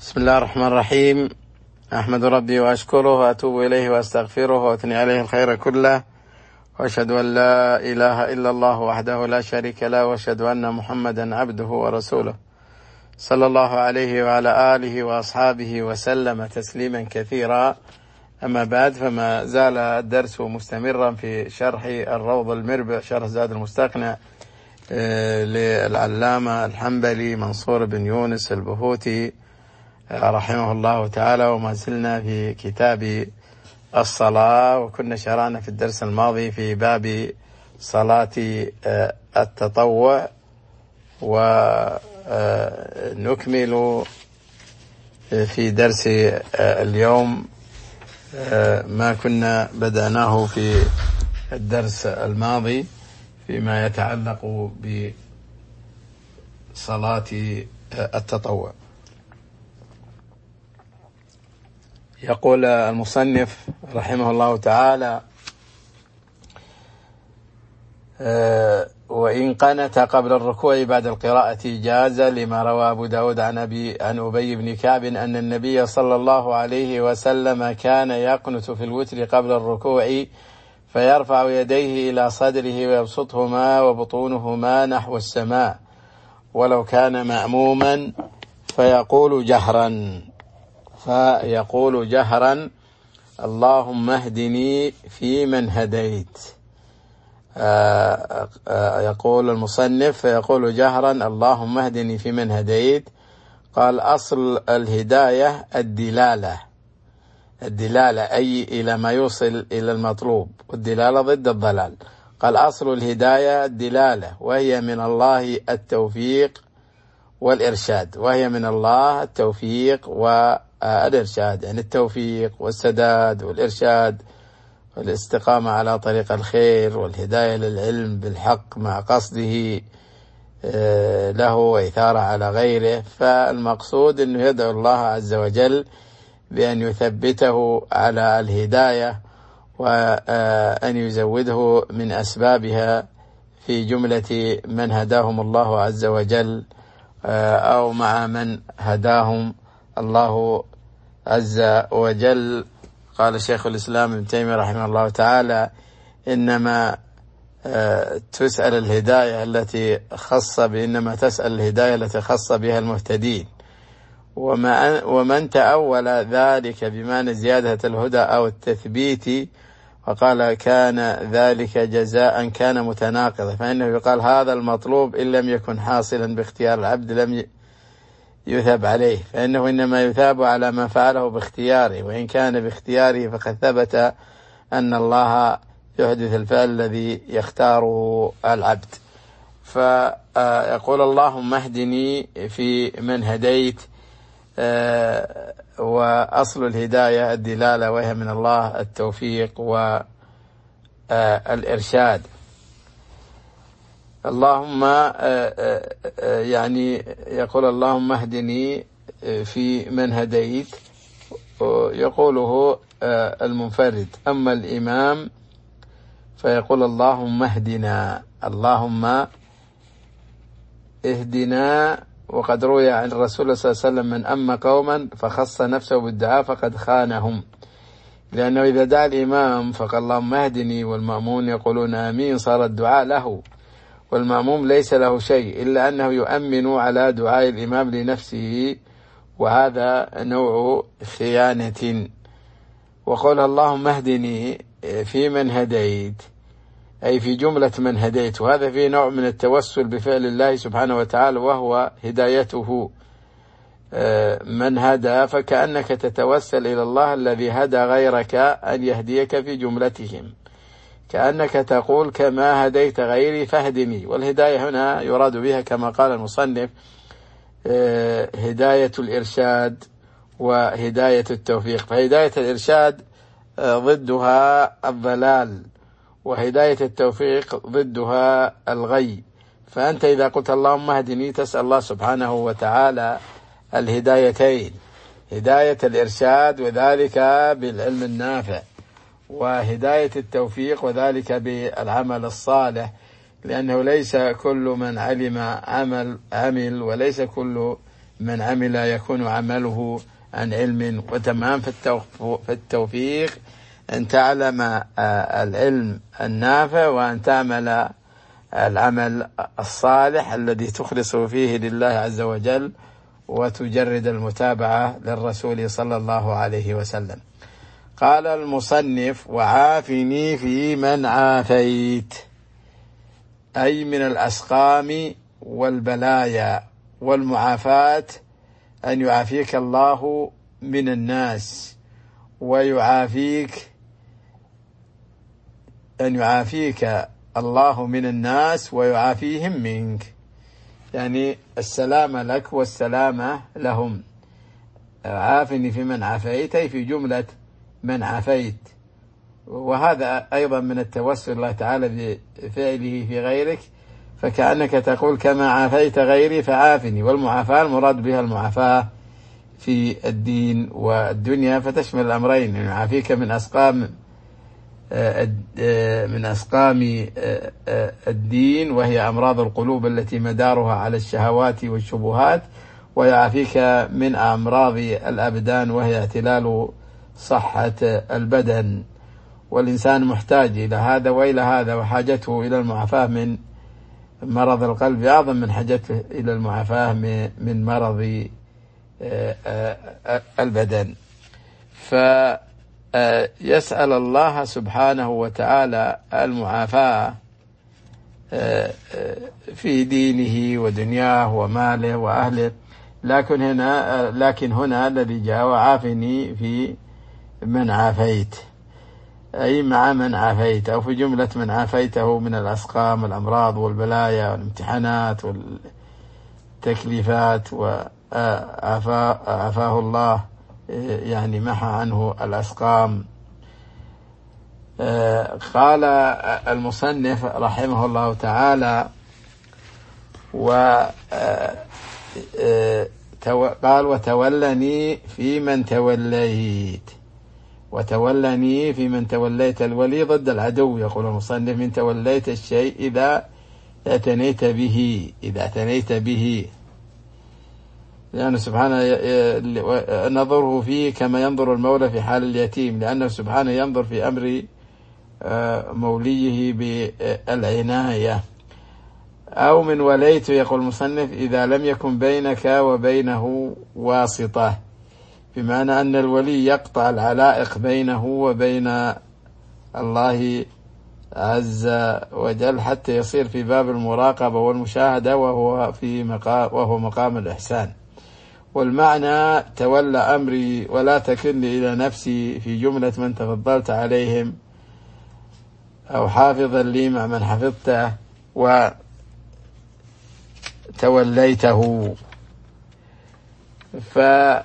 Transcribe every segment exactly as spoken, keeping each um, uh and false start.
بسم الله الرحمن الرحيم. أحمد ربي وأشكره وأتوب إليه وأستغفره وأثني عليه الخير كله، وأشهد أن لا إله إلا الله وحده لا شريك له، وأشهد أن محمدا عبده ورسوله صلى الله عليه وعلى آله وأصحابه وسلم تسليما كثيرا. أما بعد، فما زال الدرس مستمرا في شرح الروض المربع، شرح زاد المستقنع للعلامة الحنبلي منصور بن يونس البهوتي رحمه الله تعالى، وما زلنا في كتاب الصلاة، وكنا شرعنا في الدرس الماضي في باب صلاة التطوع، ونكمل في درس اليوم ما كنا بدأناه في الدرس الماضي فيما يتعلق بصلاة التطوع. يقول المصنف رحمه الله تعالى: وإن قنت قبل الركوع بعد القراءة جاز، لما روى أبو داود عن أبي عن أبي بن كعب أن النبي صلى الله عليه وسلم كان يقنت في الوتر قبل الركوع، فيرفع يديه إلى صدره ويبسطهما وبطونهما نحو السماء، ولو كان مأموما فيقول جهرا فيقول جهرا اللهم اهدني فيمن هديت. آآ آآ يقول المصنف: فيقول جهرا اللهم اهدني فيمن هديت. قال: أصل الهداية الدلالة الدلالة أي إلى ما يوصل إلى المطلوب، والدلالة ضد الضلال. قال: أصل الهداية الدلالة، وهي من الله التوفيق والإرشاد وهي من الله التوفيق والإرشاد يعني التوفيق والسداد والإرشاد والاستقامة على طريق الخير، والهداية للعلم بالحق مع قصده له وإثارة على غيره. فالمقصود أنه يدعو الله عز وجل بأن يثبته على الهداية، وأن يزوده من أسبابها في جملة من هداهم الله عز وجل، أو مع من هداهم الله عز وجل. قال شيخ الإسلام ابن تيمية رحمه الله تعالى: إنما تسأل الهداية التي خص بإنما تسأل الهداية التي خص بها المهتدين، ومن تأول ذلك بمعنى زيادة الهدى أو التثبيت وقال كان ذلك جزاء كان متناقضا، فإنه يقال هذا المطلوب إن لم يكن حاصلا باختيار العبد لم يثاب عليه، فإنه إنما يثاب على ما فعله باختياره، وإن كان باختياره فقد ثبت أن الله يحدث الفعل الذي يختاره العبد. فيقول اللهم اهدني في من هديت، وأصل الهداية الدلالة، وهي من الله التوفيق والإرشاد. اللهم يعني يقول اللهم اهدني في من هديت، يقوله المنفرد. أما الإمام فيقول اللهم اهدنا اللهم اهدنا. وقد روي عن الرسول صلى الله عليه وسلم: من أما قوما فخص نفسه بالدعاء فقد خانهم، لأنه إذا دعا الإمام فقال اللهم اهدني والمأمون يقولون آمين صار الدعاء له، والمأموم ليس له شيء إلا أنه يؤمن على دعاء الإمام لنفسه، وهذا نوع خيانة. وقال اللهم اهدني في من هديت أي في جملة من هديت، وهذا فيه نوع من التوسل بفعل الله سبحانه وتعالى، وهو هدايته. من هدى فكأنك تتوسل إلى الله الذي هدى غيرك أن يهديك في جملتهم، كأنك تقول كما هديت غيري فاهدني. والهداية هنا يراد بها كما قال المصنف هداية الإرشاد وهداية التوفيق. فهداية الإرشاد ضدها الضلال، وهداية التوفيق ضدها الغي. فأنت إذا قلت اللهم اهدني تسأل الله سبحانه وتعالى الهدايتين، هداية الإرشاد وذلك بالعلم النافع، وهداية التوفيق وذلك بالعمل الصالح، لأنه ليس كل من علم عمل عمل وليس كل من عمل يكون عمله عن علم. وتمام في التوفيق أن تعلم العلم النافع وأن تعمل العمل الصالح الذي تخلص فيه لله عز وجل وتجرد المتابعة للرسول صلى الله عليه وسلم. قال المصنف: وعافني في من عافيت، أي من الأسقام والبلايا والمعافاة، أن يعافيك الله من الناس ويعافيك أن يعافيك الله من الناس ويعافيهم منك، يعني السلام لك والسلامة لهم. عافني في من عافيت، أي في جملة من عافيت. وهذا أيضا من التوسل الله تعالى بفعله في غيرك، فكأنك تقول كما عافيت غيري فعافني. والمعافاة المراد بها المعافاة في الدين والدنيا، فتشمل الأمرين، يعني يعافيك من أسقام من أسقام الدين وهي أمراض القلوب التي مدارها على الشهوات والشبهات، ويعافيك من أمراض الأبدان وهي اعتلال صحة البدن. والإنسان محتاج إلى هذا وإلى هذا، وحاجته إلى المعافاة من مرض القلب أعظم من حاجته إلى المعافاة من مرض البدن. فيسأل الله سبحانه وتعالى المعافاة في دينه ودنياه وماله وأهله. لكن هنا لكن هنا الذي جاء: وعافني في من عافيت، أي مع من عافيت، أو في جملة من عافيته من الأسقام والأمراض والبلايا والامتحانات والتكليفات، وعافاه الله يعني محى عنه الأسقام. قال المصنف رحمه الله تعالى: قال: وتولني في من توليت. وتولني في من توليت، الولي ضد العدو. يقول المصنف: من توليت الشيء إذا اعتنيت به إذا اعتنيت به لأنه يعني سبحانه نظره فيه كما ينظر المولى في حال اليتيم، لأنه سبحانه ينظر في أمر موليه بالعناية. أو من وليت، يقول المصنف: إذا لم يكن بينك وبينه واسطة، بمعنى أن الولي يقطع العلائق بينه وبين الله عز وجل حتى يصير في باب المراقبة والمشاهدة، وهو في مقام وهو مقام الإحسان. والمعنى: تولى أمري ولا تكلني إلى نفسي، في جملة من تفضلت عليهم، أو حافظا لي مع من حفظته وتوليته. ف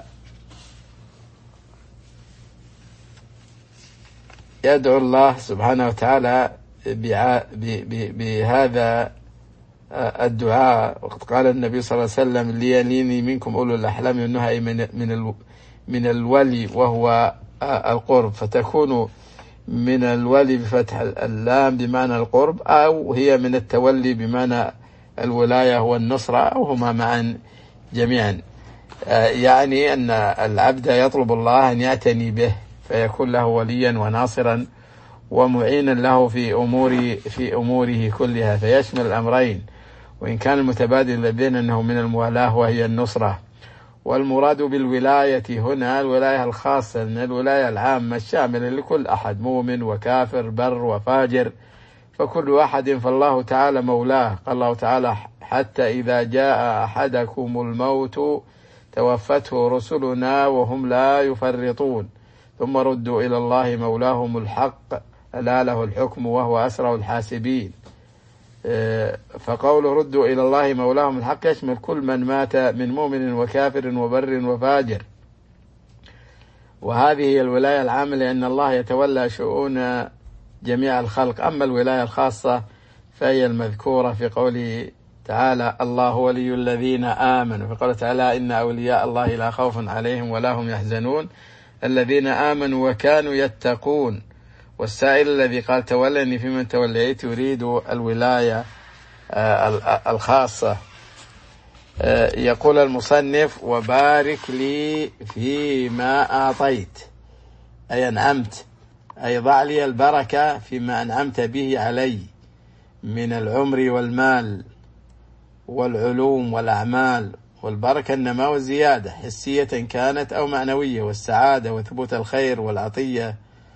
يدعو الله سبحانه وتعالى بهذا الدعاء. وقد قال النبي صلى الله عليه وسلم: ليليني منكم أولو الأحلام والنهى، من من الولي وهو القرب، فتكون من الولي بفتح اللام بمعنى القرب، أو هي من التولي بمعنى الولاية والنصرة، أو هما معا جميعا. يعني أن العبد يطلب الله أن يعتني به فيكون له وليا وناصرا ومعينا له في أمور في أموره كلها، فيشمل الأمرين. وإن كان المتبادل بين أنه من الموالاة وهي النصرة. والمراد بالولاية هنا الولاية الخاصة، من الولاية العامة الشاملة لكل أحد، مؤمن وكافر، بر وفاجر، فكل واحد فالله تعالى مولاه. قال الله تعالى: حتى إذا جاء أحدكم الموت توفته رسلنا وهم لا يفرطون ثم ردوا إلى الله مولاهم الحق ألا له الحكم وهو أسرع الحاسبين. فقول ردوا إلى الله مولاهم الحق يشمل كل من مات من مؤمن وكافر وبر وفاجر. وهذه هي الولاية العامة، لأن الله يتولى شؤون جميع الخلق. أما الولاية الخاصة فهي المذكورة في قوله تعالى: الله ولي الذين آمنوا، في قوله تعالى: إن أولياء الله لا خوف عليهم ولا هم يحزنون الذين آمنوا وكانوا يتقون. والسائل الذي قال تولني في من توليت يريد الولاية الخاصة. يقول المصنف: وبارك لي فيما أعطيت، أي أنعمت، أي ضع لي البركة فيما أنعمت به علي من العمر والمال والعلوم والأعمال. والبركة النماء والزيادة حسية كانت أو معنوية، والسعادة وثبوت الخير والعطية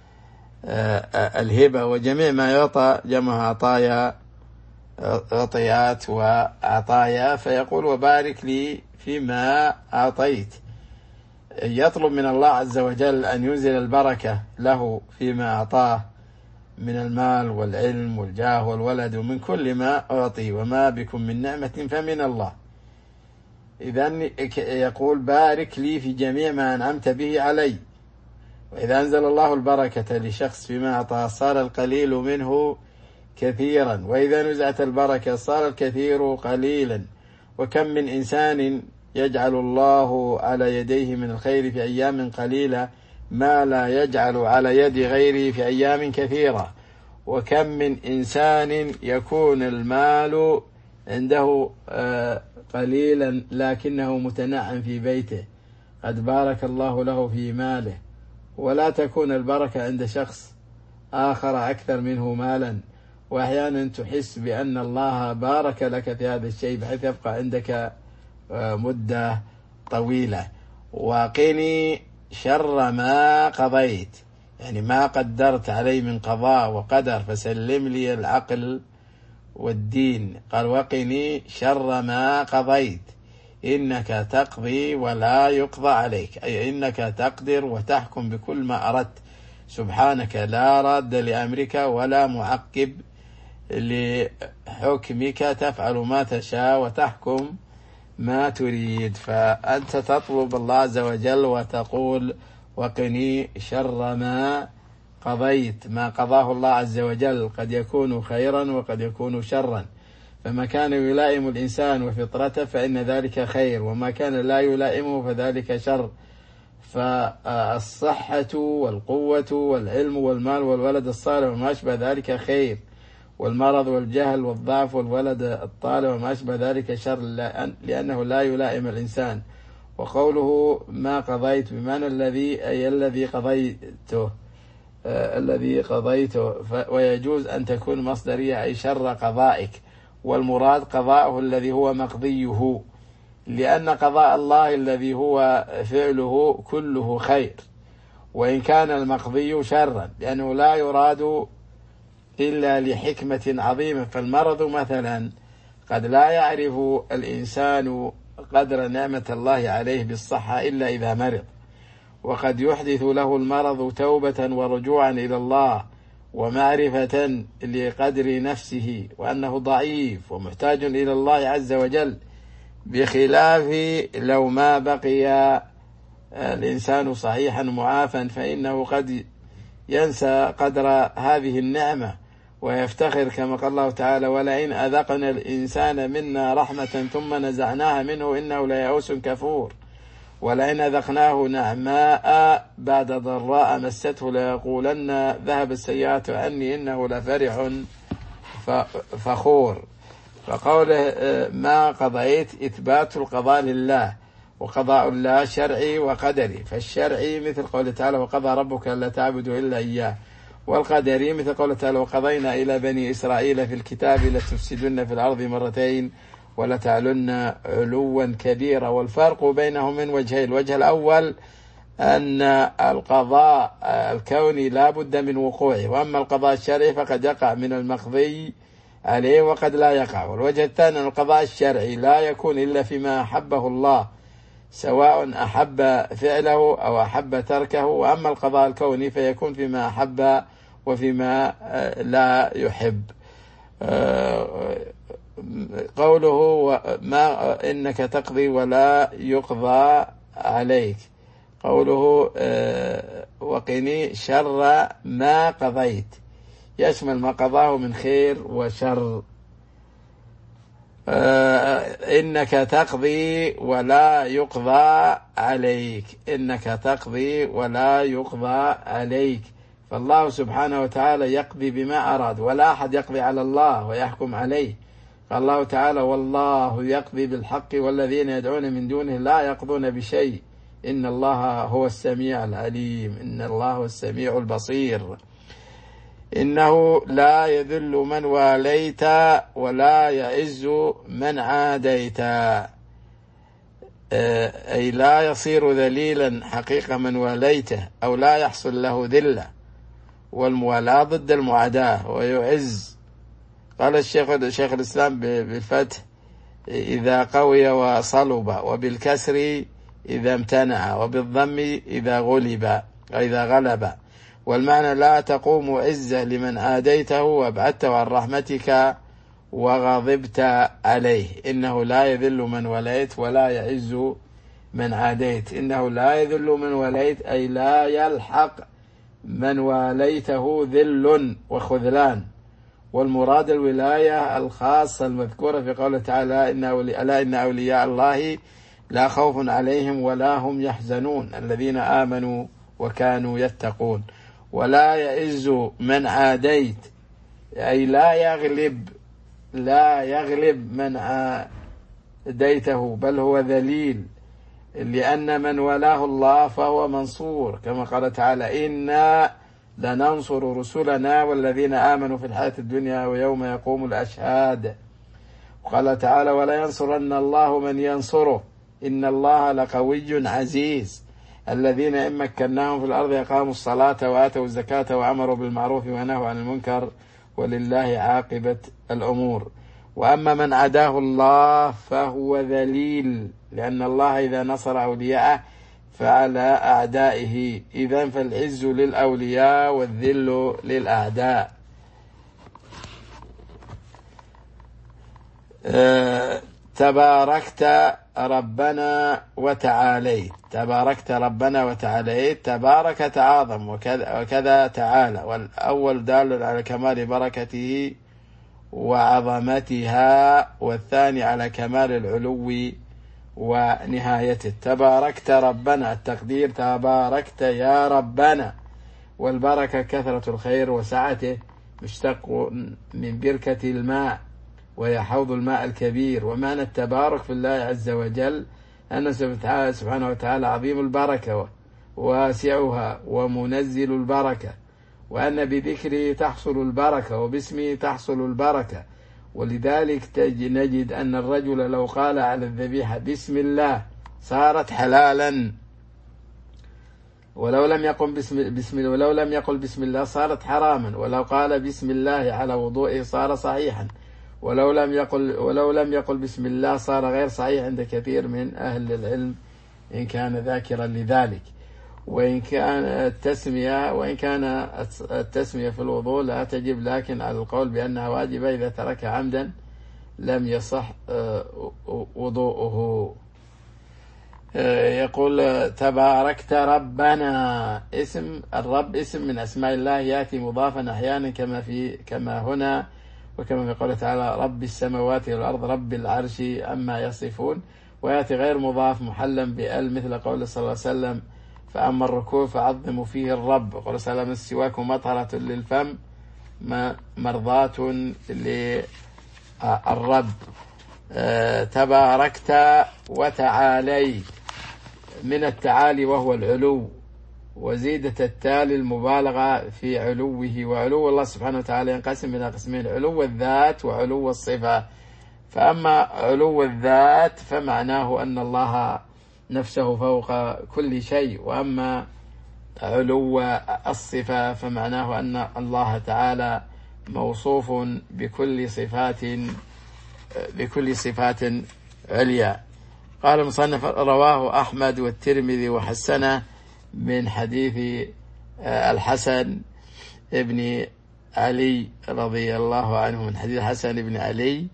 الهبة، وجميع ما يعطى جمع عطايا عطيات وعطايا. فيقول: وبارك لي فيما أعطيت، يطلب من الله عز وجل أن ينزل البركة له فيما أعطاه من المال والعلم والجاه والولد ومن كل ما أعطي، وما بكم من نعمة فمن الله. إذن يقول: بارك لي في جميع ما أنعمت به علي. وإذا أنزل الله البركة لشخص فيما أعطاه صار القليل منه كثيرا، وإذا نزعت البركة صار الكثير قليلا. وكم من إنسان يجعل الله على يديه من الخير في أيام قليلة ما لا يجعل على يد غيره في أيام كثيرة. وكم من إنسان يكون المال عنده قليلا لكنه متنعم في بيته، قد بارك الله له في ماله، ولا تكون البركة عند شخص آخر أكثر منه مالا. وأحيانا تحس بأن الله بارك لك في هذا الشيء بحيث يبقى عندك مدة طويلة. وقني شر ما قضيت، يعني ما قدرت علي من قضاء وقدر، فسلم لي العقل والدين. قال: وقني شر ما قضيت إنك تقضي ولا يقضى عليك، أي إنك تقدر وتحكم بكل ما أردت، سبحانك لا راد لأمرك ولا معقب لحكمك، تفعل ما تشاء وتحكم ما تريد. فأنت تطلب الله عز وجل وتقول: وقني شر ما قضيت. ما قضاه الله عز وجل قد يكون خيرا وقد يكون شرا، فما كان يلائم الإنسان وفطرته فإن ذلك خير، وما كان لا يلائمه فذلك شر. فالصحة والقوة والعلم والمال والولد الصالح وما أشبه ذلك خير، والمرض والجهل والضعف والولد الطالب وما أشبه ذلك شر، لأنه لا يلائم الإنسان. وقوله ما قضيت بمعنى الذي، أي الذي قضيته، آه الذي قضيته. ويجوز أن تكون مصدرية أي شر قضائك، والمراد قضاءه الذي هو مقضيه، لأن قضاء الله الذي هو فعله كله خير، وإن كان المقضي شرا، لأنه لا يراد إلا لحكمة عظيمة. فالمرض مثلا قد لا يعرف الإنسان قدر نعمة الله عليه بالصحة إلا إذا مرض، وقد يحدث له المرض توبة ورجوعا إلى الله ومعرفة لقدر نفسه وأنه ضعيف ومحتاج إلى الله عز وجل، بخلاف لو ما بقي الإنسان صحيحا معافا، فإنه قد ينسى قدر هذه النعمة ويفتخر، كما قال الله تعالى: ولئن أذقنا الإنسان منا رحمة ثم نزعناها منه إنه ليئوس كفور، ولئن أذقناه نعماء بعد ضراء مسته ليقولن ذهب السيئات عني إنه لفرح فخور. فقوله ما قضيت إثبات القضاء لله، وقضاء الله شرعي وقدري. فالشرعي مثل قوله تعالى: وقضى ربك ألا تعبدوا إلا إياه، والقدري مثل قوله تعالى: وقضينا إلى بني إسرائيل في الكتاب لتفسدن في الأرض مرتين ولتعلن علوا كبيرا. والفرق بينهم من وجهين: الوجه الأول أن القضاء الكوني لا بد من وقوعه، وأما القضاء الشرعي فقد يقع من المقضي عليه وقد لا يقع. والوجه الثاني أن القضاء الشرعي لا يكون إلا فيما أحبه الله، سواء أحب فعله أو أحب تركه، وأما القضاء الكوني فيكون فيما أحب وفيما لا يحب. قوله ما إنك تقضي ولا يقضى عليك، قوله وقني شر ما قضيت يشمل ما قضاه من خير وشر. إنك تقضي ولا يقضى عليك، إنك تقضي ولا يقضى عليك. فالله سبحانه وتعالى يقضي بما أراد، ولا أحد يقضي على الله ويحكم عليه. قال الله تعالى: والله يقضي بالحق والذين يدعون من دونه لا يقضون بشيء إن الله هو السميع العليم، إن الله هو السميع البصير. إنه لا يذل من واليت ولا يعز من عاديت، أي لا يصير ذليلا حقيقة من واليته، أو لا يحصل له ذلة، والموالاة ضد المعاداة، ويعز. قال الشيخ شيخ الإسلام بالفتح: إذا قوي وصلب، وبالكسر إذا امتنع، وبالضم إذا غلب إذا غلب. والمعنى: لا تقوم عزة لمن عاديته وابعدته عن رحمتك وغضبت عليه. إنه لا يذل من وليت ولا يعز من عاديت. إنه لا يذل من وليت، أي لا يلحق من واليته ذل وخذلان. والمراد الولاية الخاصة المذكورة في قوله تعالى: ألا إن أولياء الله لا خوف عليهم ولا هم يحزنون الذين آمنوا وكانوا يتقون. ولا يعز من عاديت، أي لا يغلب لا يغلب من عاديته، بل هو ذليل، لأن من ولاه الله فهو منصور، كما قال تعالى: إنا لننصر رسلنا والذين آمنوا في الحياة الدنيا ويوم يقوم الأشهاد. وقال تعالى: ولا ينصرن الله من ينصره إن الله لقوي عزيز. الذين إن مكناهم في الأرض أقاموا الصلاة وآتوا الزكاة وأمروا بالمعروف ونهوا عن المنكر ولله عاقبة الأمور. وأما من عداه الله فهو ذليل، لأن الله إذا نصر أولياءه فعلى أعدائه. إذن فالعز للأولياء والذل للأعداء. أه تباركت ربنا وتعاليت. تباركت ربنا وتعاليت. تبارك تعاظم، وكذا, وكذا تعالى. والأول دال على كمال بركته وعظمتها، والثاني على كمال العلو ونهايته. تباركت ربنا، التقدير: تباركت يا ربنا. والبركة كثرة الخير وسعته، مشتق من بركة الماء، وهي حوض الماء الكبير. ومعنى التبارك في الله عز وجل أنه سبحانه وتعالى عظيم البركة واسعها ومنزل البركة، وأن بذكره تحصل البركة وباسمه تحصل البركة. ولذلك نجد أن الرجل لو قال على الذبيحة بسم الله صارت حلالا، ولو لم يقل بسم, بسم ولو لم يقل بسم الله صارت حراما، ولو قال بسم الله على وضوئه صار صحيحا، ولو لم يقل ولو لم يقل بسم الله صار غير صحيح عند كثير من أهل العلم إن كان ذاكرا لذلك. وإن كان التسمية وإن كان التسمية في الوضوء لا تجب، لكن على القول بأنها واجبة إذا ترك عمدا لم يصح وضوءه. يقول: تباركت ربنا. اسم الرب اسم من أسماء الله، يأتي مضافا أحيانا كما في كما هنا، وكما في قوله تعالى: رب السماوات والأرض رب العرش عما يصفون. ويأتي غير مضاف محلا بأل، مثل قول صلى الله عليه وسلم: فأما الركوع فعظموا فيه الرب. وقال صلى الله عليه وسلم: السواك مطهرة للفم مرضاة للرب. أه تباركت وتعاليت، من التعالي وهو العلو، وزيدة التالي المبالغة في علوه. وعلو الله سبحانه وتعالى ينقسم إلى قسمين: علو الذات وعلو الصفة. فأما علو الذات فمعناه أن الله نفسه فوق كل شيء، وأما علو الصفة فمعناه أن الله تعالى موصوف بكل صفات بكل صفات عليا. قال المصنف: رواه أحمد والترمذي وحسنه من حديث الحسن ابن علي رضي الله عنه، من حديث الحسن بن علي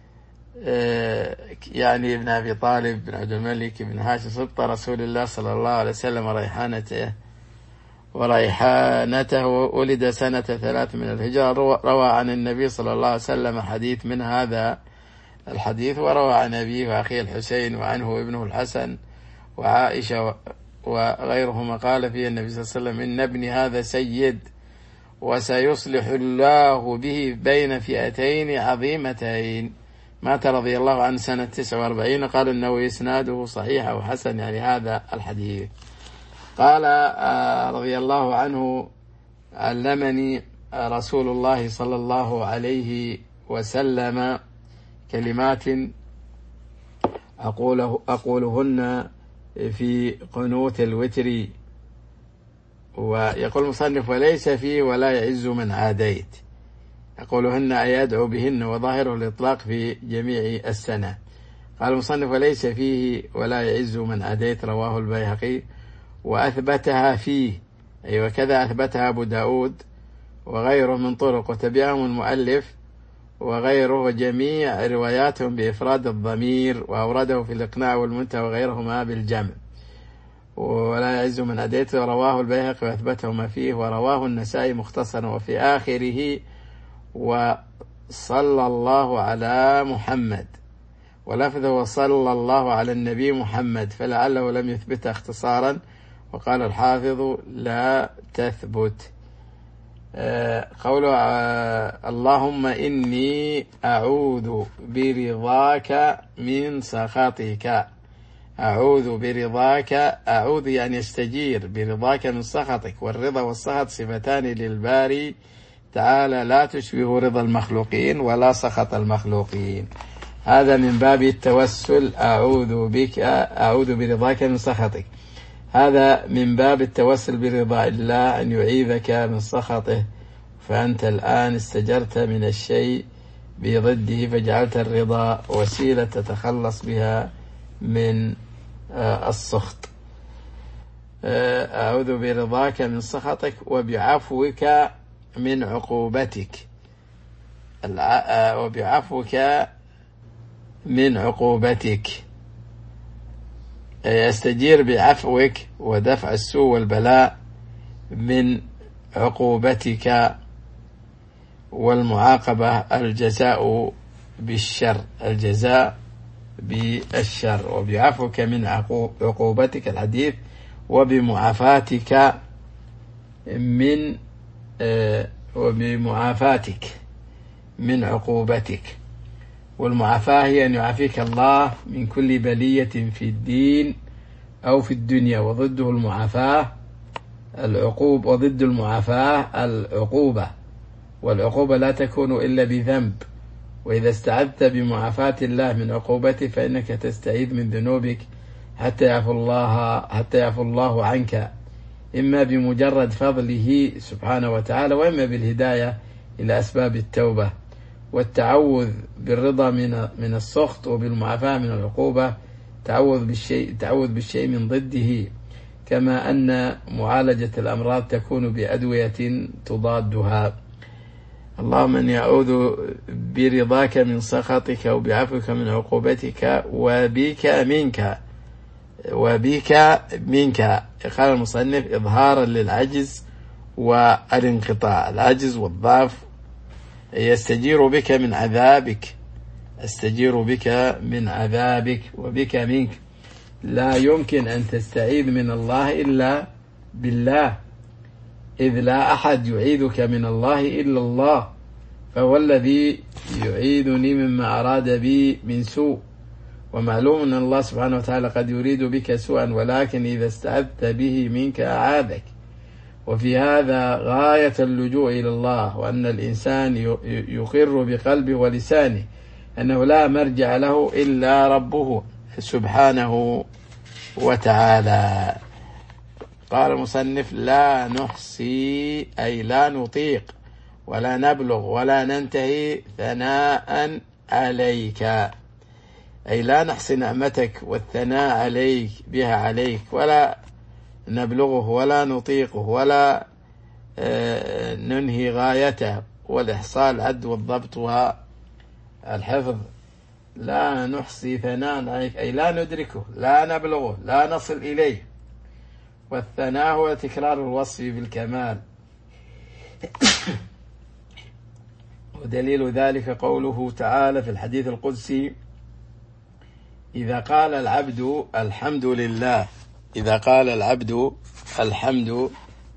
يعني ابن أبي طالب بن عبد الملك بن هاشم سبط رسول الله صلى الله عليه وسلم وريحانته وريحانته ولد سنة ثلاث من الهجرة. روى عن النبي صلى الله عليه وسلم حديث من هذا الحديث، وروى عن أبيه وأخيه الحسين وعنه ابنه الحسن وعائشة وغيرهما. قال فيه النبي صلى الله عليه وسلم: إن ابني هذا سيد، وسيصلح الله به بين فئتين عظيمتين، مات رضي الله عنه سنة تسعة وأربعين. قال النووي إسناده صحيح أو حسن، يعني هذا الحديث. قال رضي الله عنه: علمني رسول الله صلى الله عليه وسلم كلمات أقوله أقولهن في قنوت الوتر. ويقول المصنف: وليس فيه ولا يعز من عاديت. يقولهن أي يدعو بهن، وظاهره الإطلاق في جميع السنة. قال المصنف: وليس فيه ولا يعز من عاديت، رواه البيهقي وأثبتها فيه، أي وكذا أثبتها أبو داود وغيره من طرق، وتبعهم المؤلف وغيره جميع رواياتهم بإفراد الضمير، وأورده في الإقناع والمنتهى وغيرهما بالجمع. ولا يعز من عاديت رواه البيهقي وأثبته ما فيه، ورواه النسائي مختصرا وفي آخره: وصلى الله على محمد، ولفظه وصلى الله على النبي محمد، فلعله لم يثبتها اختصارا. وقال الحافظ: لا تثبت. قوله: اللهم إني أعوذ برضاك من سخطك. أعوذ برضاك، أعوذ يعني يستجير برضاك من سخطك، والرضا والسخط صفتان للباري تعالى لا تشبه رضا المخلوقين ولا سخط المخلوقين. هذا من باب التوسل، أعوذ بك أعوذ برضاك من سخطك. هذا من باب التوسل برضا الله أن يعيذك من سخطه، فأنت الآن استجرت من الشيء بضده، فجعلت الرضا وسيلة تتخلص بها من السخط. أعوذ برضاك من سخطك وبعفوك من عقوبتك. وبعفوك من عقوبتك، يستجير بعفوك ودفع السوء والبلاء من عقوبتك. والمعاقبة الجزاء بالشر، الجزاء بالشر. وبعفوك من عقوبتك الحديث، وبمعافاتك من آه وبمعافاتك من عقوبتك. والمعافاة هي أن يعافيك الله من كل بلية في الدين أو في الدنيا، وضده المعافاة العقوب وضد المعافاة العقوبة، والعقوبة لا تكون إلا بذنب. وإذا استعذت بمعافاة الله من عقوبته فإنك تستعيذ من ذنوبك حتى يعفو الله حتى يعفو الله عنك، إما بمجرد فضله سبحانه وتعالى، وإما بالهداية إلى أسباب التوبة. والتعوذ بالرضا من من السخط، وبالمعافاة من العقوبة تعوذ بالشيء تعوذ بالشيء من ضده، كما أن معالجة الأمراض تكون بأدوية تضادها. اللهم إني أعوذ برضاك من سخطك وبعفوك من عقوبتك وبك منك وبك منك. قال المصنف: إظهارا للعجز والانقطاع، العجز والضعف. يستجير بك من عذابك استجير بك من عذابك وبك منك. لا يمكن أن تستعيذ من الله إلا بالله، إذ لا أحد يعيذك من الله إلا الله، فهو الذي يعيذني مما أراد بي من سوء. ومعلوم أن الله سبحانه وتعالى قد يريد بك سوءا، ولكن إذا استعذت به منك أعاذك. وفي هذا غاية اللجوء إلى الله، وأن الإنسان يقر بقلبه ولسانه أنه لا مرجع له إلا ربه سبحانه وتعالى. قال المصنف: لا نحصي، أي لا نطيق ولا نبلغ ولا ننتهي ثناء عليك، أي لا نحصي نعمتك والثناء عليك بها عليك، ولا نبلغه ولا نطيقه ولا ننهي غايته. والإحصاء العد والضبط والحفظ. لا نحصي ثناء عليك، أي لا ندركه لا نبلغه لا نصل إليه. والثناء هو تكرار الوصف بالكمال. ودليل ذلك قوله تعالى في الحديث القدسي: إذا قال العبد الحمد لله إذا قال العبد الحمد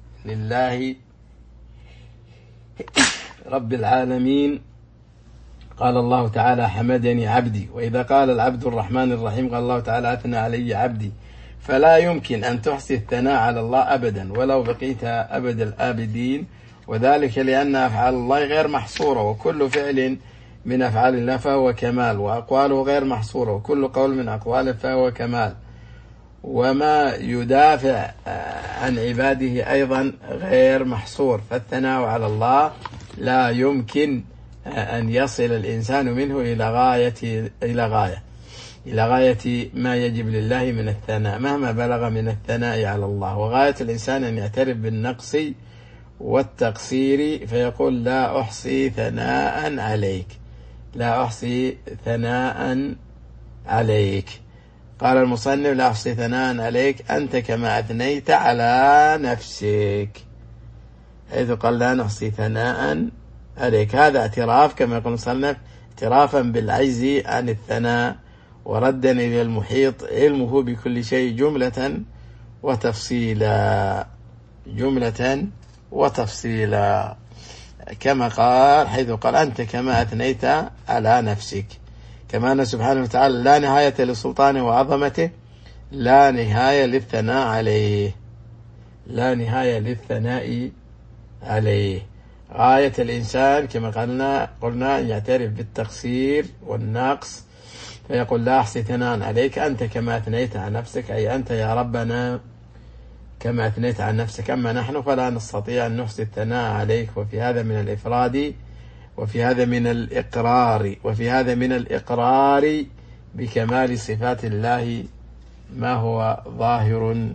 لله رب العالمين قال الله تعالى حمدني عبدي. وإذا قال العبد الرحمن الرحيم قال الله تعالى أثنى علي عبدي. فلا يمكن أن تحصي الثناء على الله أبدا ولو بقيت أبد الآبدين، وذلك لأن أفعال الله غير محصورة، وكل فعل من أفعال الله فهو كمال، وأقواله غير محصورة، وكل قول من أقواله فهو كمال، وما يدافع عن عباده أيضا غير محصور. فالثناء على الله لا يمكن أن يصل الإنسان منه إلى غاية إلى غاية إلى غاية ما يجب لله من الثناء مهما بلغ من الثناء على الله. وغاية الإنسان أن يعترف بالنقص والتقصير فيقول لا أحصي ثناء عليك، لا أحصي ثناء عليك. قال المصنف لا أحصي ثناء عليك أنت كما أثنيت على نفسك، حيث قال لا نحصي ثناء عليك. هذا اعتراف كما يقول المصنف، اعترافا بالعجز عن الثناء، وردا إلى المحيط علمه بكل شيء جملة وتفصيلا، جملة وتفصيلا، كما قال حيث قال أنت كما أثنيت على نفسك. كما أن سبحانه وتعالى لا نهاية لسلطانه وعظمته، لا نهاية للثناء عليه، لا نهاية للثناء عليه. غاية الإنسان كما قلنا قلنا أن يعترف بالتقصير والنقص فيقول لا أحصي ثناء عليك أنت كما أثنيت عن نفسك، أي أنت يا ربنا كما أثنيت عن نفسك، أما نحن فلا نستطيع أن نحصي الثناء عليك. وفي هذا من الإفراد، وفي هذا من الإقرار، وفي هذا من الإقرار بكمال صفات الله ما هو ظاهر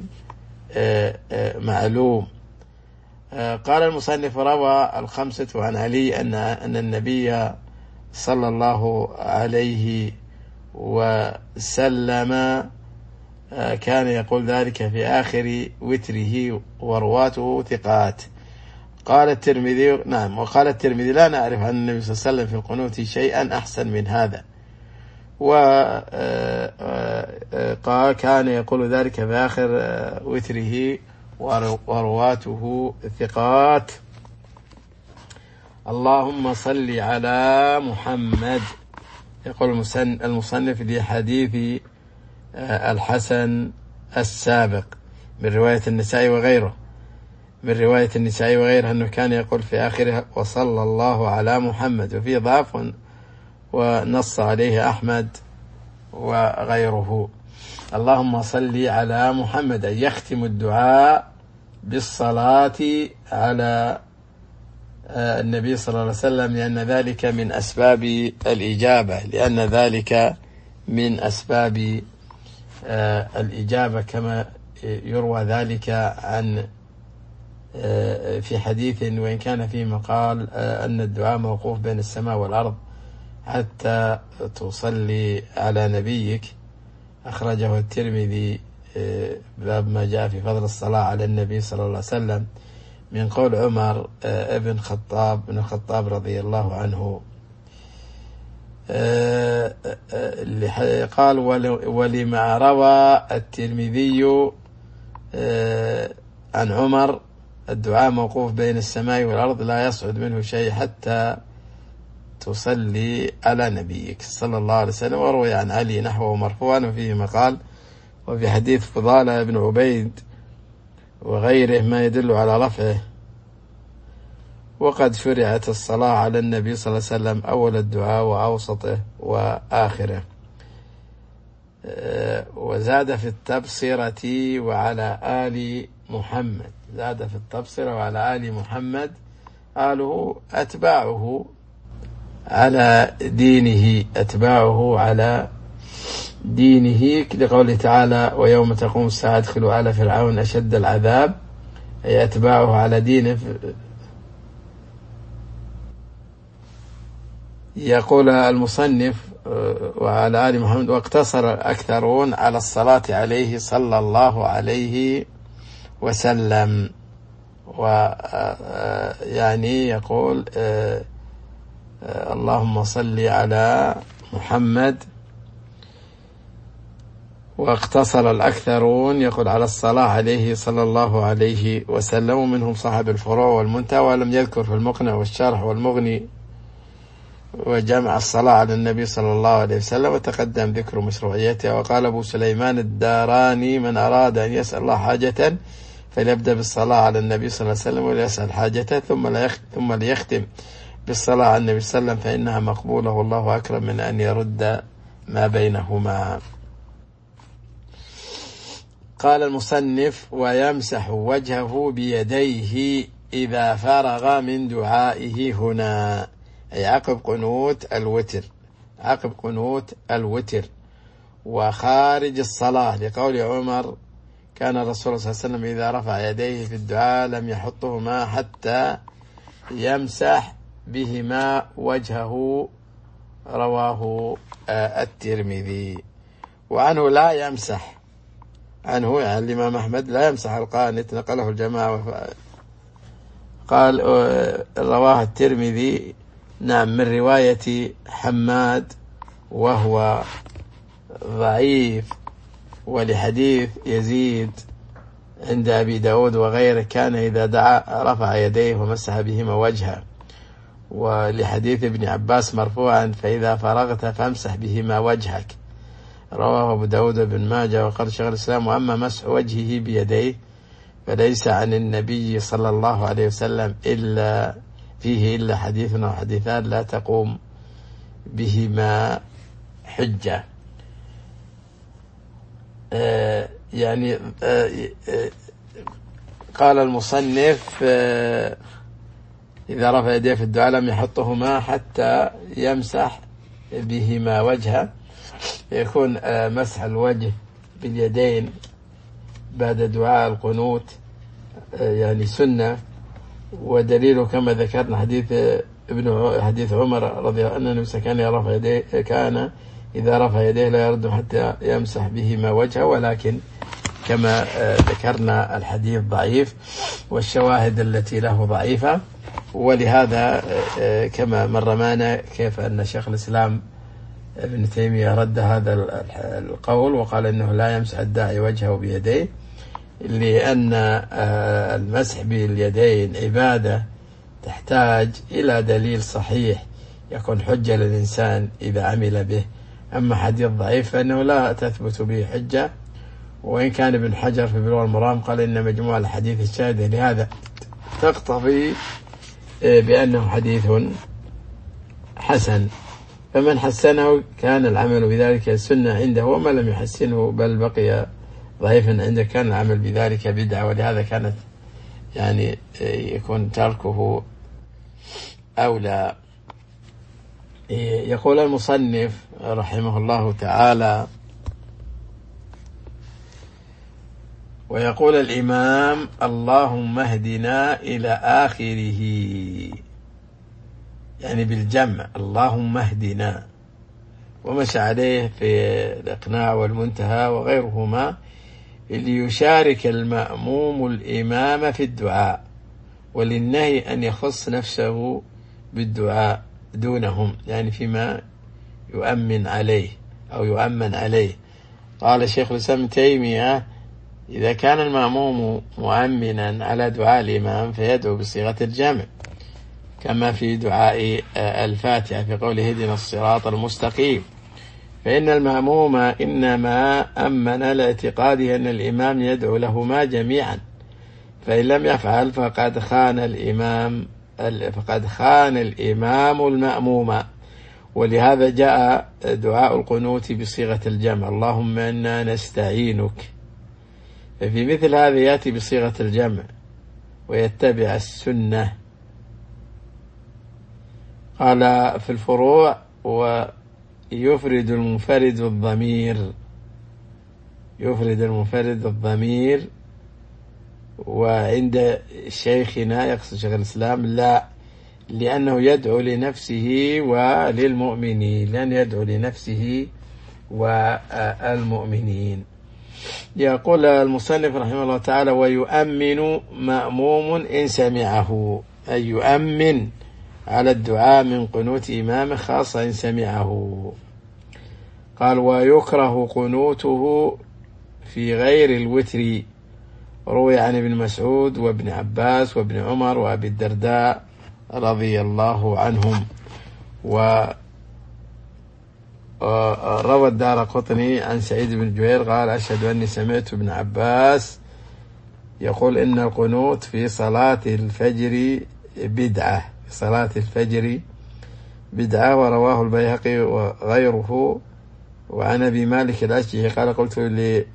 معلوم. قال المصنف روى الخمسة عن علي أن أن النبي صلى الله عليه وسلم كان يقول ذلك في آخر وتره ورواته ثقات. قال الترمذي نعم وقال الترمذي لا نعرف عن النبي صلى الله عليه وسلم في القنوت شيئا أحسن من هذا، وقال كان يقول ذلك في آخر وتره ورواته ثقات. اللهم صل على محمد. يقول المصنف لحديث الحسن السابق من رواية النسائي وغيره من رواية النسائي وغيره أنه كان يقول في آخرها وصلى الله على محمد، وفي ضعف ونص عليه أحمد وغيره. اللهم صل على محمد أن يختم الدعاء بالصلاة على النبي صلى الله عليه وسلم، لأن ذلك من أسباب الإجابة لأن ذلك من أسباب الإجابة كما يروى ذلك عن في حديث وإن كان فيه مقال أن الدعاء موقوف بين السماء والأرض حتى تصلي على نبيك. أخرجه الترمذي باب ما جاء في فضل الصلاة على النبي صلى الله عليه وسلم من قول عمر ابن خطاب بن الخطاب رضي الله عنه. قال ولما روى الترمذي عن عمر الدعاء موقوف بين السماء والأرض لا يصعد منه شيء حتى تصلي على نبيك صلى الله عليه وسلم. وروي عن علي نحوه مرفوعا وفيه مقال. وفي حديث فضالة بن عبيد وغيره ما يدل على رفعه. وقد شرعت الصلاة على النبي صلى الله عليه وسلم أول الدعاء وأوسطه وآخره. وزاد في التبصرة وعلى آل محمد، زاد في التبصرة وعلى آل محمد آله أتباعه على دينه، أتباعه على دينه لقوله تعالى ويوم تقوم الساعة ادخلوا آل فرعون أشد العذاب، أي أتباعه على دينه. يقول المصنف وعلى آل محمد واقتصر الأكثرون على الصلاة عليه صلى الله عليه وسلم. ويعني يقول اللهم صل على محمد، واقتصر الأكثرون يقول على الصلاة عليه صلى الله عليه وسلم، ومنهم صاحب الفروع والمنتهى، ولم يذكر في المقنع والشرح والمغني وجمع الصلاة على النبي صلى الله عليه وسلم، وتقدم ذكر مشروعيتها. وقال أبو سليمان الداراني: من أراد أن يسأل الله حاجة فليبدأ بالصلاة على النبي صلى الله عليه وسلم وليسأل حاجته ثم ثم ليختم بالصلاة على النبي صلى الله عليه وسلم، فإنها مقبولة والله أكرم من أن يرد ما بينهما. قال المصنف: ويمسح وجهه بيديه إذا فرغ من دعائه هنا، أي عقب قنوت الوتر، عقب قنوت الوتر وخارج الصلاة، لقول عمر: كان الرسول صلى الله عليه وسلم إذا رفع يديه في الدعاء لم يحطهما حتى يمسح بهما وجهه، رواه الترمذي. وعنه لا يمسح، عنه يعني الإمام أحمد لا يمسح القانت، نقله الجماعة. قال رواه الترمذي نعم من رواية حماد وهو ضعيف، ولحديث يزيد عند أبي داود وغيره كان إذا دعا رفع يديه ومسح بهما وجهه. ولحديث ابن عباس مرفوعا: فإذا فرغت فامسح بهما وجهك، رواه أبو داود بن ماجه. وقال شيخ الإسلام: وأما مسح وجهه بيديه فليس عن النبي صلى الله عليه وسلم إلا فيه إلا حديث أو حديثان لا تقوم بهما حجة. آه يعني آه آه قال المصنف: آه إذا رفع يديه في الدعاء لم يحطهما حتى يمسح بهما وجهه، يكون آه مسح الوجه باليدين بعد دعاء القنوت آه يعني سنة. ودليله كما ذكرنا حديث ابن حديث عمر رضي الله عنه أنه كان يرفع يديه، كان إذا رفع يديه لا يرد حتى يمسح بهما وجهه، ولكن كما ذكرنا الحديث ضعيف والشواهد التي له ضعيفة. ولهذا كما مر معنا كيف أن شيخ الإسلام ابن تيمية رد هذا القول وقال إنه لا يمسح الداعي وجهه بيديه، لأن المسح باليدين عبادة تحتاج إلى دليل صحيح يكون حجة للإنسان إذا عمل به. أما حديث ضعيف فإنه لا تثبت به حجة، وإن كان ابن حجر في بلوغ المرام قال إن مجموع الحديث الشاهدة لهذا تقتضي بأنه حديث حسن، فمن حسنه كان العمل بذلك سنة عنده، وما لم يحسنه بل بقي ضعيفا عنده كان العمل بذلك بدعة، ولهذا كانت يعني يكون تركه أولى. يقول المصنف رحمه الله تعالى: ويقول الإمام: اللهم اهدنا إلى آخره، يعني بالجمع اللهم اهدنا، ومشى عليه في الإقناع والمنتهى وغيرهما، ليشارك المأموم الإمام في الدعاء، وللنهي أن يخص نفسه بالدعاء دونهم، يعني فيما يؤمن عليه أو يؤمن عليه. قال شيخ الإسلام ابن تيمية: إذا كان المأموم مؤمنا على دعاء الإمام فيدعو بصيغة الجمع، كما في دعاء الفاتحة في قوله اهدنا الصراط المستقيم، فإن المأموم إنما أمن لاعتقاده أن الإمام يدعو لهما جميعا، فإن لم يفعل فقد خان الإمام فقد خان الإمام المأموم. ولهذا جاء دعاء القنوت بصيغة الجمع: اللهم إنا نستعينك، ففي مثل هذا يأتي بصيغة الجمع ويتبع السنة. قال في الفروع: ويفرد المنفرد الضمير، يفرد المنفرد الضمير. وعند شيخنا يقصد شيخ الإسلام لا، لأنه يدعو لنفسه وللمؤمنين، لأن يدعو لنفسه والمؤمنين. يقول المصنف رحمه الله تعالى: ويؤمن مأموم إن سمعه، أي يؤمن على الدعاء من قنوت إمامه خاصة إن سمعه. قال: ويكره قنوته في غير الوتر، روي عن ابن مسعود وابن عباس وابن عمر وأبي الدرداء رضي الله عنهم. و روى الدارقطني عن سعيد بن جبير قال أشهد أني سمعت ابن عباس يقول إن القنوت في صلاة الفجر بدعة، في صلاة الفجر بدعة. ورواه البيهقي وغيره. وعن أبي مالك الأشجعي قال قلت لي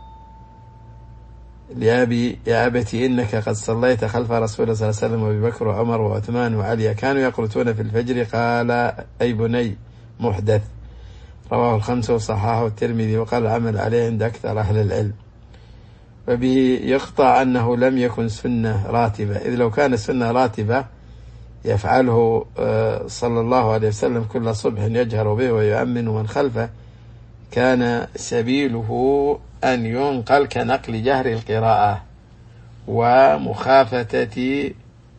لأبي يا أبتي إنك قد صليت خلف رسول الله صلى الله عليه وسلم وأبي بكر وعمر وعثمان وعلي كانوا يقنتون في الفجر. قال أي بني محدث. رواه الخمسة وصححه الترمذي وقال العمل عليه عند أكثر أهل العلم. وبه يقطع أنه لم يكن سنة راتبة، إذ لو كان سنة راتبة يفعله صلى الله عليه وسلم كل صبح يجهر به ويؤمن من خلفه كان سبيله أن ينقل كنقل جهر القراءة ومخافتة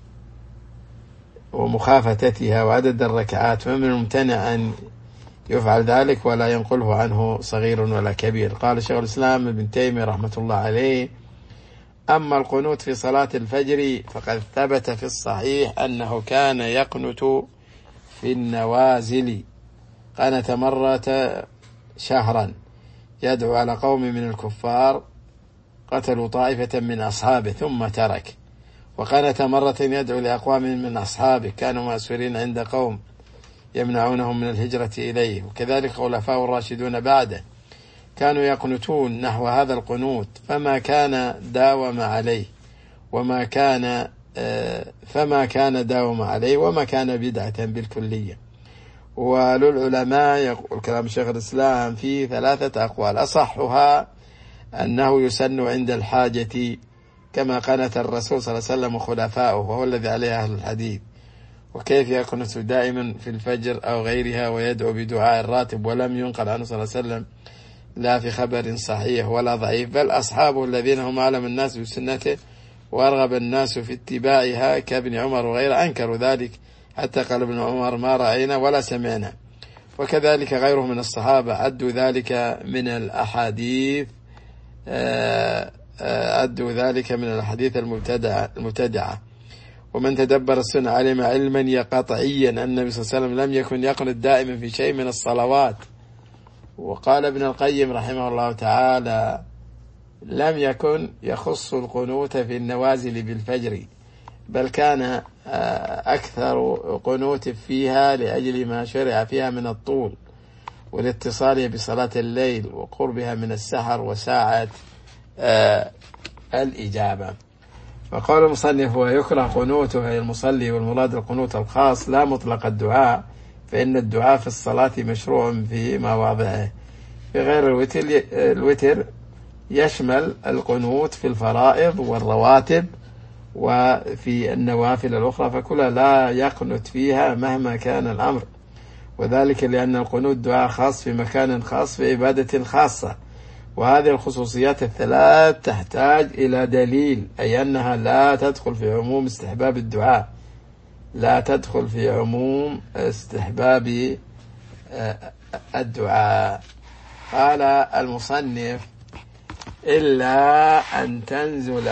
ومخافتتها وعدد الركعات، فمن الممتنع أن يفعل ذلك ولا ينقله عنه صغير ولا كبير. قال شيخ الإسلام ابن تيمية رحمة الله عليه: أما القنوت في صلاة الفجر فقد ثبت في الصحيح أنه كان يقنت في النوازل، قنت مرة شهرا يدعو على قوم من الكفار قتلوا طائفة من أصحابه ثم ترك، وقنت مرة يدعو لأقوام من أصحابه كانوا مأسورين عند قوم يمنعونهم من الهجرة إليه، وكذلك خلفاء الراشدون بعده كانوا يقنتون نحو هذا القنوت، فما كان داوم عليه وما كان فما كان داوم عليه وما كان بدعة بالكلية. وللعلماء يقول كلام شيخ الإسلام في ثلاثة أقوال، أصحها أنه يسن عند الحاجة كما قنت الرسول صلى الله عليه وسلم وخلفاؤه وهو الذي عليه أهل الحديث. وكيف يقنت دائما في الفجر أو غيرها ويدعو بدعاء الراتب، ولم ينقل عنه صلى الله عليه وسلم لا في خبر صحيح ولا ضعيف، بل أصحابه الذين هم أعلم الناس بسنته وأرغب الناس في اتباعها كابن عمر وغيره أنكروا ذلك، حتى قال ابن عمر ما رأينا ولا سمعنا. وكذلك غيره من الصحابة عدوا ذلك من الأحاديث عدوا ذلك من الأحاديث المبتدعة المبتدعة. ومن تدبر السنة علم علما قطعيا أن النبي صلى الله عليه وسلم لم يكن يقنت دائما في شيء من الصلوات. وقال ابن القيم رحمه الله تعالى: لم يكن يخص القنوت في النوازل بالفجر، بل كان أكثر قنوت فيها لأجل ما شرع فيها من الطول والاتصال بصلاة الليل وقربها من السحر وساعة الإجابة. فقال المصنف: ويكره قنوته المصلي، والمراد القنوت الخاص لا مطلق الدعاء، فإن الدعاء في الصلاة مشروع في مواضعه. في غير الوتر الوتر يشمل القنوت في الفرائض والرواتب وفي النوافل الأخرى، فكلها لا يقنت فيها مهما كان الأمر، وذلك لأن القنوت دعاء خاص في مكان خاص في عبادة خاصة، وهذه الخصوصيات الثلاث تحتاج إلى دليل، أي أنها لا تدخل في عموم استحباب الدعاء، لا تدخل في عموم استحباب الدعاء. قال المصنف: إلا أن تنزل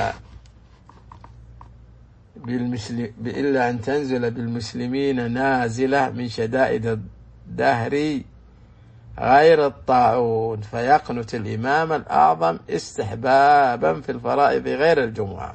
بالمسلم إلا أن تنزل بالمسلمين نازلة من شدائد الدهر غير الطاعون، فيقنت الإمام الأعظم استحبابا في الفرائض غير الجمعة.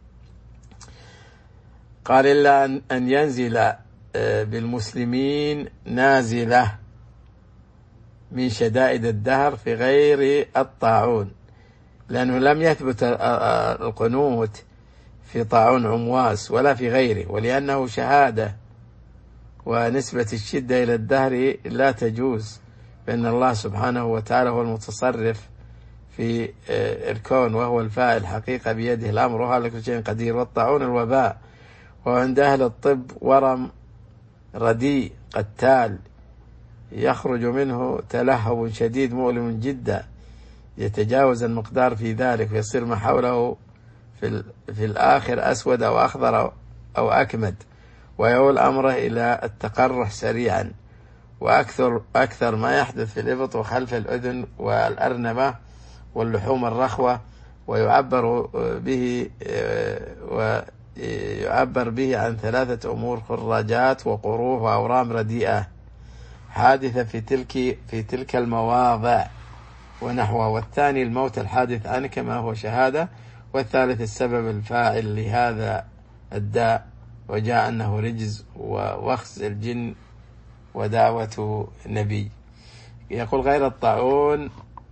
قال: إلا أن ينزل بالمسلمين نازلة من شدائد الدهر في غير الطاعون، لأنه لم يثبت القنوت في طاعون عمواس ولا في غيره، ولأنه شهادة ونسبة الشدة إلى الدهر لا تجوز، فإن الله سبحانه وتعالى هو المتصرف في الكون وهو الفاعل حقيقة بيده الأمر وهو على كل شيء قدير. والطاعون الوباء، وعند أهل الطب ورم رديء قتال يخرج منه تلهب شديد مؤلم جدا يتجاوز المقدار في ذلك، ويصير ما حوله في, في الآخر أسود أو أخضر أو أكمد، ويؤول أمره إلى التقرح سريعا. وأكثر أكثر ما يحدث في الإبط وخلف الأذن والأرنبة واللحوم الرخوة، ويعبر به يعبر به عن ثلاثة أمور: خراجات وقروح وأورام رديئة حادثة في تلك في تلك المواضع ونحوها. والثاني الموت الحادث عنه كما هو شهادة. والثالث السبب الفاعل لهذا الداء، وجاء أنه رجز ووخز الجن ودعوة النبي. يقول غير الطاعون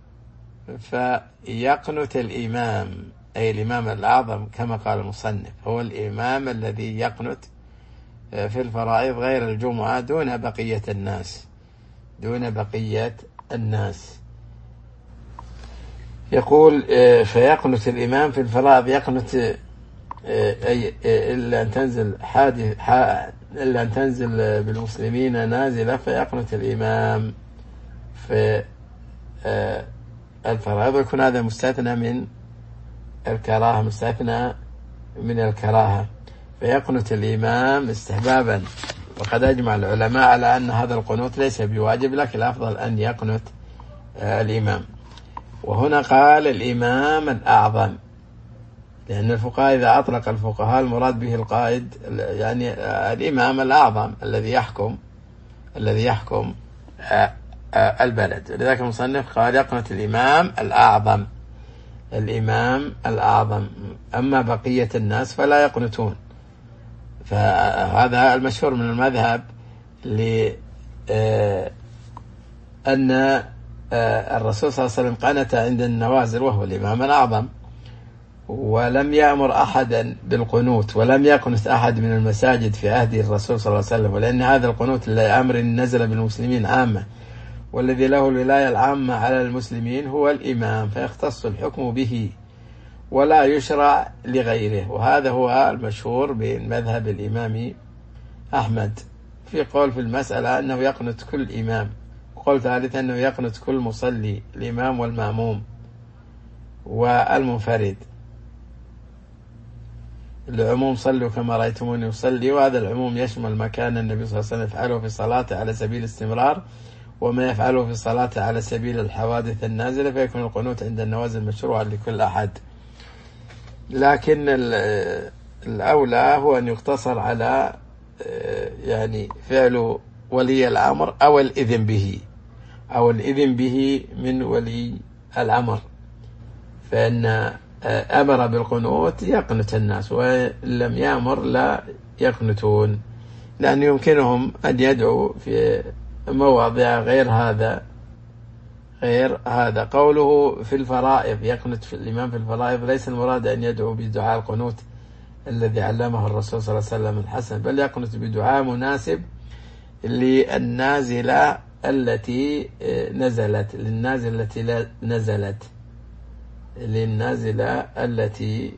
فيقنت الإمام، أي الإمام الأعظم كما قال المصنف، هو الإمام الذي يقنت في الفرائض غير الجمعة دون بقية الناس دون بقية الناس. يقول فيقنت الإمام في الفرائض، يقنت أي إلا أن تنزل حادث إلا أن تنزل بالمسلمين نازلة، فيقنت الإمام في الفرائض، ويكون هذا مستثنى من الكراهة مستثنى من الكراهة فيقنت الإمام استحبابا. وقد أجمع العلماء على أن هذا القنوت ليس بواجب، لكن الأفضل أن يقنت الإمام. وهنا قال الإمام الأعظم، لأن الفقهاء إذا أطلق الفقهاء المراد به القائد، يعني الإمام الأعظم الذي يحكم الذي يحكم البلد. لذلك المصنف قال يقنت الإمام الأعظم الإمام الأعظم أما بقية الناس فلا يقنتون. فهذا المشهور من المذهب لأن الرسول صلى الله عليه وسلم قنت عند النوازل وهو الإمام الأعظم، ولم يأمر أحدا بالقنوت، ولم يقنت أحد من المساجد في عهد الرسول صلى الله عليه وسلم، ولأن هذا القنوت لأمر نزل بالمسلمين عامة، والذي له الولاية العامة على المسلمين هو الإمام، فيختص الحكم به ولا يشرع لغيره. وهذا هو المشهور بين مذهب الإمام أحمد. في قول في المسألة أنه يقنت كل إمام، وقول ثالث أنه يقنت كل مصلي، الإمام والمأموم والمنفرد، العموم صلوا كما رأيتموني أصلي. وهذا العموم يشمل ما كان النبي صلى الله عليه وسلم يفعله في صلاته على سبيل الاستمرار، وما يفعله في صلاته على سبيل الحوادث النازلة، فيكون القنوت عند النوازل مشروعا لكل أحد. لكن الأولى هو أن يقتصر على يعني فعل ولي الأمر أو الإذن به أو الإذن به من ولي الأمر، فإن أمر بالقنوت يقنت الناس، وإن لم يأمر لا يقنتون، لأن يمكنهم أن يدعوا في مواضع غير هذا غير هذا. قوله في الفرائض يقنت في الإمام في الفرائض، ليس المراد أن يدعو بدعاء القنوت الذي علمه الرسول صلى الله عليه وسلم الحسن، بل يقنت بدعاء مناسب للنازلة التي نزلت للنازلة التي نزلت للنازلة التي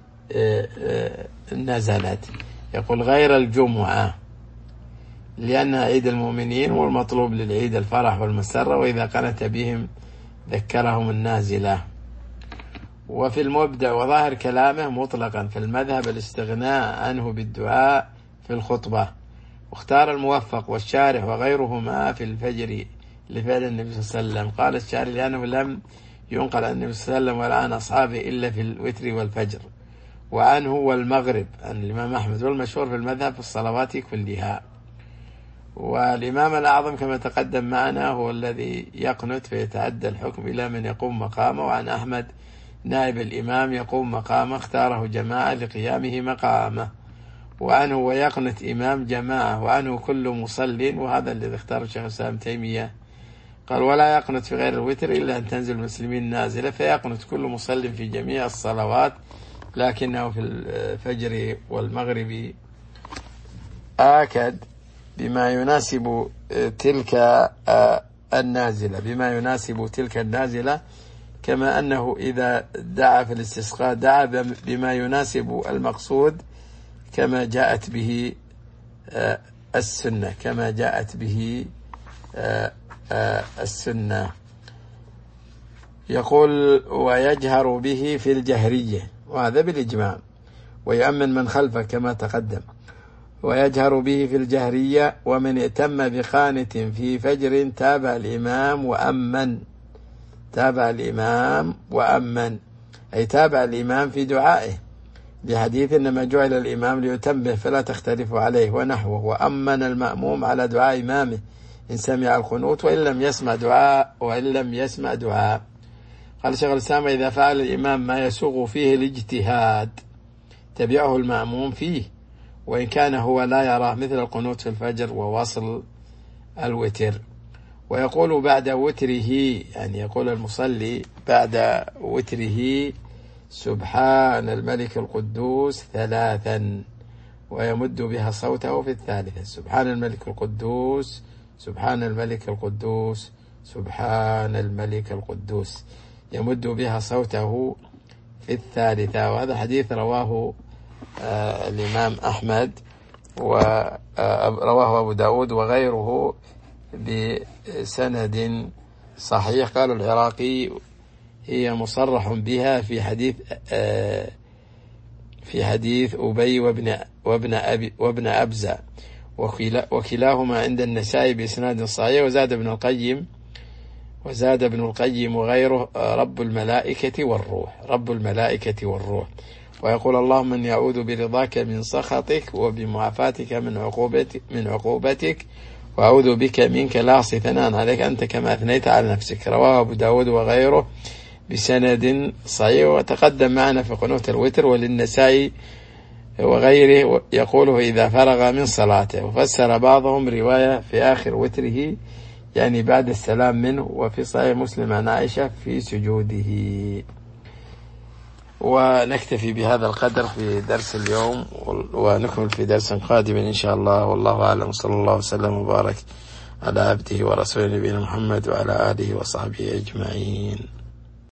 نزلت. يقول غير الجمعة لأنها عيد المؤمنين، والمطلوب للعيد الفرح والمسرة، وإذا قنت بهم ذكرهم النازلة. وفي المبدع وظاهر كلامه مطلقا في المذهب الاستغناء عنه بالدعاء في الخطبة. واختار الموفق والشارح وغيرهما في الفجر لفعل النبي صلى الله عليه وسلم. قال الشارح لأنه لم ينقل عن النبي صلى الله عليه وسلم ولا عن أصحابه إلا في الوتر والفجر، وعنه والمغرب عن الإمام أحمد، والمشهور في المذهب في الصلوات كلها. والإمام الأعظم كما تقدم معنا هو الذي يقنت فيتعدى الحكم إلى من يقوم مقامه. وعن أحمد نائب الإمام يقوم مقامه، اختاره جماعة لقيامه مقامه. وعنه ويقنت إمام جماعة، وعنه كل مصل، وهذا الذي اختاره الشيخ الإسلام تيمية. قال ولا يقنت في غير الوتر إلا أن تنزل المسلمين نازلة، فيقنت كل مصل في جميع الصلوات، لكنه في الفجر والمغرب آكد بما يناسب تلك النازلة بما يناسب تلك النازلة كما أنه إذا دعا في الاستسقاء دعا بما يناسب المقصود كما جاءت به السنة كما جاءت به السنة. يقول ويجهر به في الجهرية، وهذا بالإجماع، ويؤمن من خلفه كما تقدم. ويجهر به في الجهرية، ومن ائتم بقانت في فجر تابع الإمام وأمن تابع الإمام وأمن أي تابع الإمام في دعائه، لحديث إنما جعل الإمام ليتم به فلا تختلفوا عليه ونحوه. وأمن المأموم على دعاء إمامه إن سمع القنوت وإن لم يسمع دعاء وإن لم يسمع دعاء. قال شيخ الإسلام: إذا فعل الإمام ما يسوغ فيه الاجتهاد تبعه المأموم فيه، وإن كان هو لا يراه، مثل القنوت في الفجر ووصل الوتر. ويقول بعد وتره، يعني يقول المصلي بعد وتره: سبحان الملك القدوس ثلاثا، ويمد بها صوته في الثالثة: سبحان الملك القدوس، سبحان الملك القدوس، سبحان الملك القدوس، يمد بها صوته في الثالثة. وهذا حديث رواه آه الإمام أحمد، ورواه أبو داود وغيره بسند صحيح. قال العراقي: هي مصرح بها في حديث آه في حديث أبي وابن وابن أبي وابن أبزة، وكلاهما عند النسائي بإسناد صحيح. وزاد ابن القيم وزاد ابن القيم وغيره: رب الملائكة والروح، رب الملائكة والروح. ويقول: اللهم إني أعوذ برضاك من سخطك وبمعافاتك من عقوبتك من عقوبتك وأعوذ بك منك لا أحصي ثناء عليك أنت كما أثنيت على نفسك. رواه أبو داود وغيره بسند صحيح. وتقدم معنا في قنوت الوتر. وللنسائي وغيره يقوله إذا فرغ من صلاته. وفسر بعضهم رواية في آخر وتره، يعني بعد السلام منه. وفي صحيح مسلم عن عائشة في سجوده. ونكتفي بهذا القدر في درس اليوم، ونكمل في درس قادم إن شاء الله. والله أعلم، صلى الله وسلم وبارك على عبده ورسوله نبينا محمد وعلى آله وصحبه أجمعين.